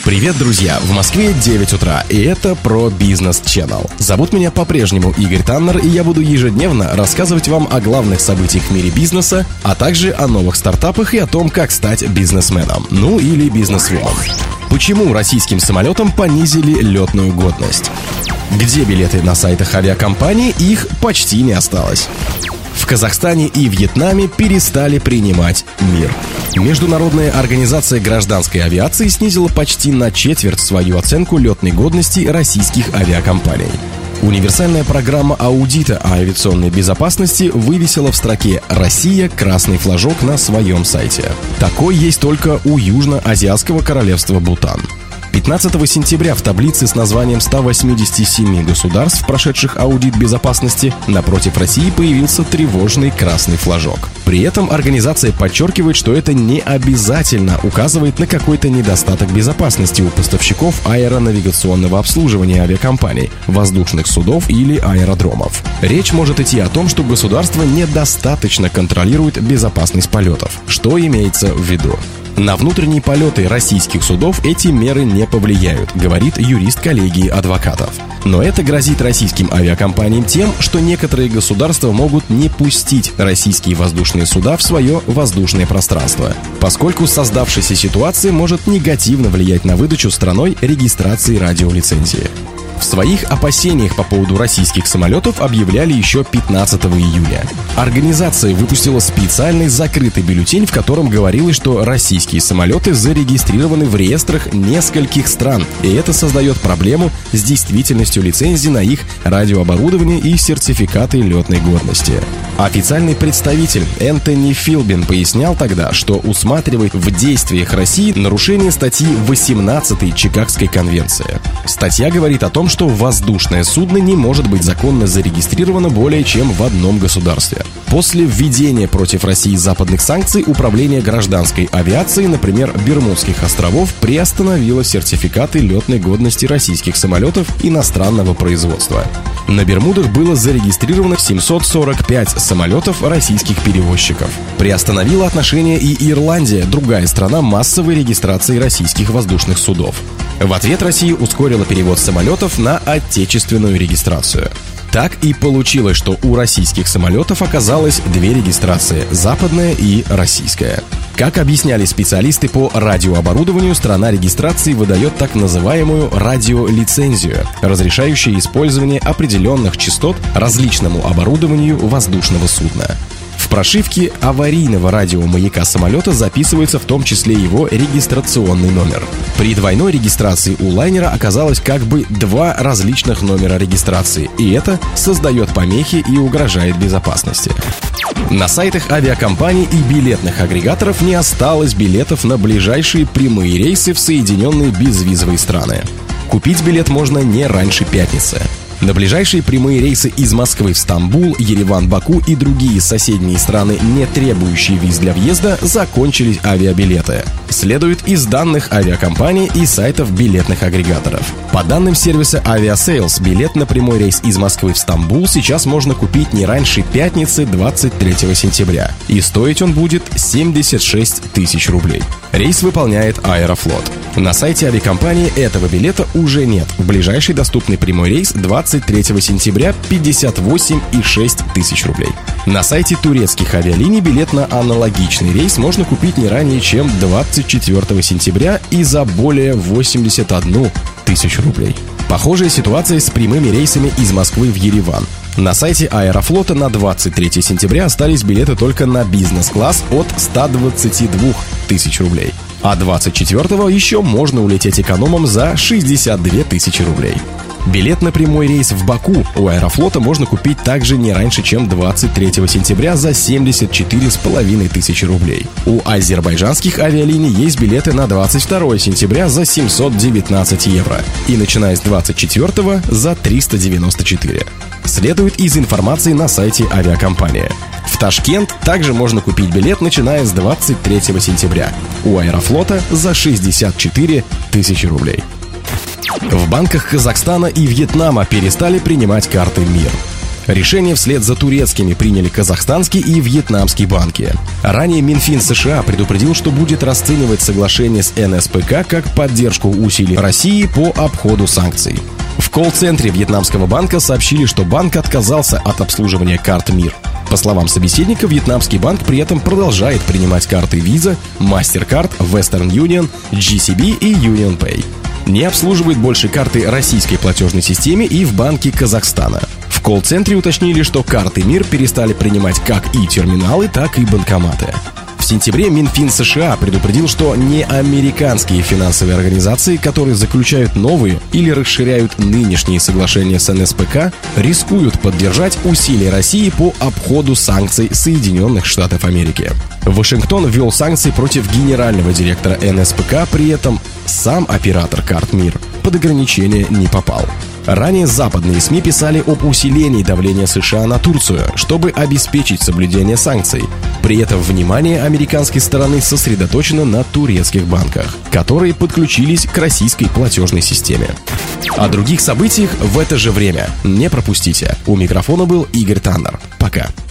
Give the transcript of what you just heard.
Привет, друзья! В Москве 9 утра, и это про Business Channel. Зовут меня по-прежнему Игорь Таннер, и я буду ежедневно рассказывать вам о главных событиях в мире бизнеса, а также о новых стартапах и о том, как стать бизнесменом, ну или бизнесвумен. Почему российским самолетам понизили летную годность? Где билеты на сайтах авиакомпаний? Их почти не осталось. В Казахстане и Вьетнаме перестали принимать мир. Международная организация гражданской авиации снизила почти на четверть свою оценку летной годности российских авиакомпаний. Универсальная программа аудита авиационной безопасности вывесила в строке «Россия» красный флажок на своем сайте. Такой есть только у Южно-Азиатского королевства Бутан. 15 сентября в таблице с названием 187 государств, прошедших аудит безопасности, напротив России появился тревожный красный флажок. При этом организация подчеркивает, что это не обязательно указывает на какой-то недостаток безопасности у поставщиков аэронавигационного обслуживания авиакомпаний, воздушных судов или аэродромов. Речь может идти о том, что государство недостаточно контролирует безопасность полетов. Что имеется в виду? На внутренние полеты российских судов эти меры не повлияют, говорит юрист коллегии адвокатов. Но это грозит российским авиакомпаниям тем, что некоторые государства могут не пустить российские воздушные суда в свое воздушное пространство, поскольку создавшаяся ситуация может негативно влиять на выдачу страной регистрации радиолицензии. В своих опасениях по поводу российских самолетов объявляли еще 15 июня. Организация выпустила специальный закрытый бюллетень, в котором говорилось, что российские самолеты зарегистрированы в реестрах нескольких стран, и это создает проблему с действительностью лицензий на их радиооборудование и сертификаты летной годности. Официальный представитель Энтони Филбин пояснял тогда, что усматривает в действиях России нарушение статьи 18 Чикагской конвенции. Статья говорит о том, что воздушное судно не может быть законно зарегистрировано более чем в одном государстве. После введения против России западных санкций Управление гражданской авиации, например, Бермудских островов, приостановило сертификаты летной годности российских самолетов иностранного производства. На Бермудах было зарегистрировано 745 самолетов российских перевозчиков. Приостановила отношения и Ирландия, другая страна массовой регистрации российских воздушных судов. В ответ Россия ускорила перевод самолетов на отечественную регистрацию. Так и получилось, что у российских самолетов оказалось две регистрации – западная и российская. Как объясняли специалисты по радиооборудованию, страна регистрации выдает так называемую радиолицензию, разрешающую использование определенных частот различному оборудованию воздушного судна. В прошивке аварийного радиомаяка самолета записывается в том числе его регистрационный номер. При двойной регистрации у лайнера оказалось как бы два различных номера регистрации, и это создает помехи и угрожает безопасности. На сайтах авиакомпаний и билетных агрегаторов не осталось билетов на ближайшие прямые рейсы в Соединенные безвизовые страны. Купить билет можно не раньше пятницы. На ближайшие прямые рейсы из Москвы в Стамбул, Ереван, Баку и другие соседние страны, не требующие виз для въезда, закончились авиабилеты. Следует из данных авиакомпаний и сайтов билетных агрегаторов. По данным сервиса Aviasales, билет на прямой рейс из Москвы в Стамбул сейчас можно купить не раньше пятницы 23 сентября. И стоить он будет 76 тысяч рублей. Рейс выполняет Аэрофлот. На сайте авиакомпании этого билета уже нет. В ближайший доступный прямой рейс 23 сентября 58,6 тысяч рублей. На сайте турецких авиалиний билет на аналогичный рейс можно купить не ранее, чем 24 сентября и за более 81 тысячу рублей. Похожая ситуация с прямыми рейсами из Москвы в Ереван. На сайте Аэрофлота на 23 сентября остались билеты только на бизнес-класс от 122 тысяч рублей. А 24-го еще можно улететь экономом за 62 тысячи рублей. Билет на прямой рейс в Баку у Аэрофлота можно купить также не раньше, чем 23 сентября за 74,5 тысячи рублей. У азербайджанских авиалиний есть билеты на 22 сентября за 719 евро и начиная с 24 за 394. Следует из информации на сайте авиакомпании. В Ташкент также можно купить билет, начиная с 23 сентября. У Аэрофлота за 64 тысячи рублей. В банках Казахстана и Вьетнама перестали принимать карты МИР. Решение вслед за турецкими приняли казахстанский и вьетнамский банки. Ранее Минфин США предупредил, что будет расценивать соглашение с НСПК как поддержку усилий России по обходу санкций. В колл-центре вьетнамского банка сообщили, что банк отказался от обслуживания карт МИР. По словам собеседника, вьетнамский банк при этом продолжает принимать карты Visa, MasterCard, Western Union, GCB и UnionPay. Не обслуживает больше карты российской платежной системе и в Банке Казахстана. В колл-центре уточнили, что карты МИР перестали принимать как и терминалы, так и банкоматы. В сентябре Минфин США предупредил, что не американские финансовые организации, которые заключают новые или расширяют нынешние соглашения с НСПК, рискуют поддержать усилия России по обходу санкций Соединенных Штатов Америки. Вашингтон ввел санкции против генерального директора НСПК, при этом сам оператор карт МИР под ограничение не попал. Ранее западные СМИ писали об усилении давления США на Турцию, чтобы обеспечить соблюдение санкций. При этом внимание американской стороны сосредоточено на турецких банках, которые подключились к российской платежной системе. О других событиях в это же время не пропустите. У микрофона был Игорь Таннер. Пока.